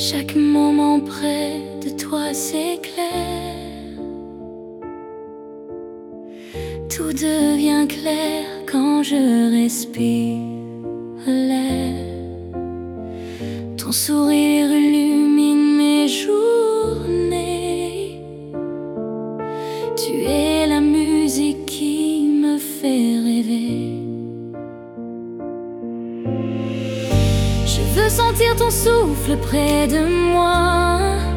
Chaque moment près de toi s'éclaire. Tout devient clair quand je respire l'air. Ton sourire illumine mes journées. Tu es la musique qui me fait rêver. Je veux sentir ton souffle près de moi,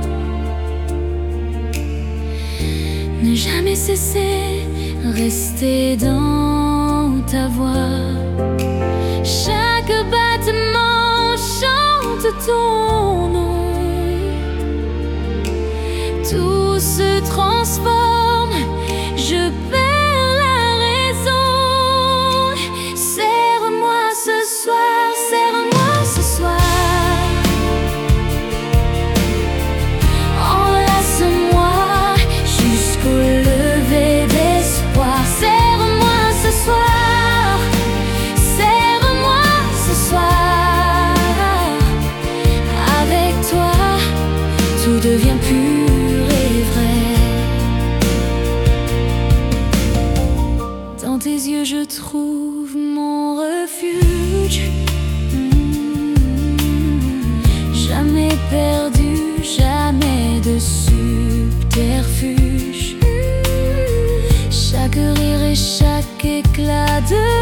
ne jamais cesser, rester dans ta voix. Chaque battement chante ton nom. Tout se transforme, je perds la raison. Serre-moi ce soir, serre-moi ce soir. Enlace-moi jusqu'au lever d'espoir. Serre-moi ce soir, serre-moi ce soir. Avec toi, tout devient pur et vrai. Dans tes yeux je trouve mon refuge. Jamais perdu, jamais de subterfuge. Chaque rire et chaque éclat de